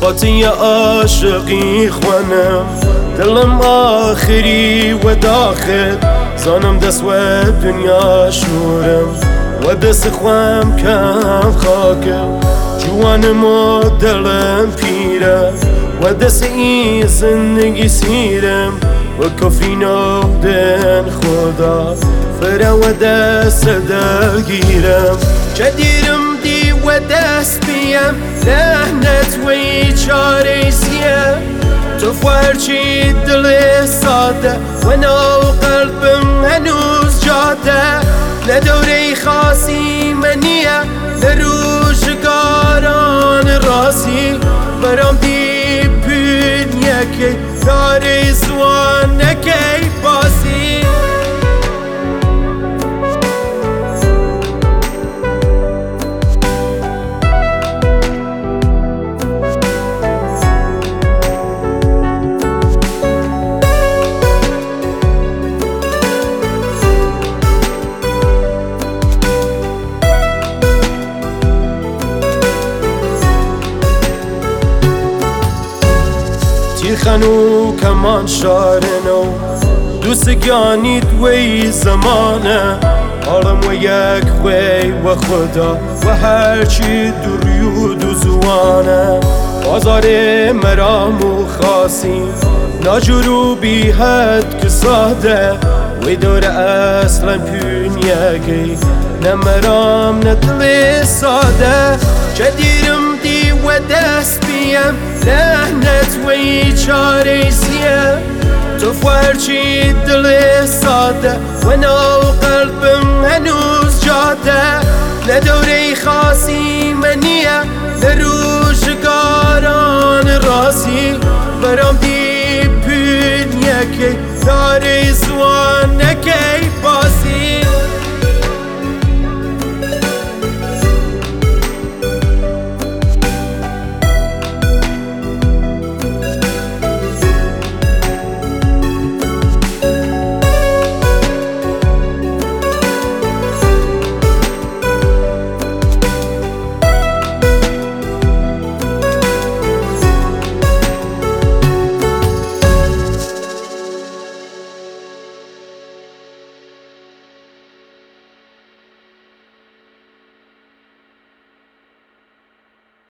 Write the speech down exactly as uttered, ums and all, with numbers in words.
هاتی عاشقی خوانم دلم آخری و داخل زانم دست و دنیا شورم و دست خوام کم خاکم جوانم و دلم پیره و دست این زندگی سیرم و کفری نودن خدا فرا و دست دلگیرم جدیرم دی و دست بیم لحنت وی چاره سیم تو فرچی دل ساده و نو قلبم هنوز جاده لدوره خاصی منیه لروشگاران راسی برام دی بین یکی داری زوانکی باسی تیرخنو کمان شارنو دوست گانید وی زمانه حالم و یک وی و خدا و هرچی دوریود و زوانه بازار مرام و خاصی ناجورو بی حد که ساده وی دور اصلا پونیگی نه مرام نه دل ساده جدیرم دی و دست بیم لحنت وی چاره سیم تو فرچی دل ساده و نو قلبم هنوز جاده لدوره خاصی منیه لروشگاران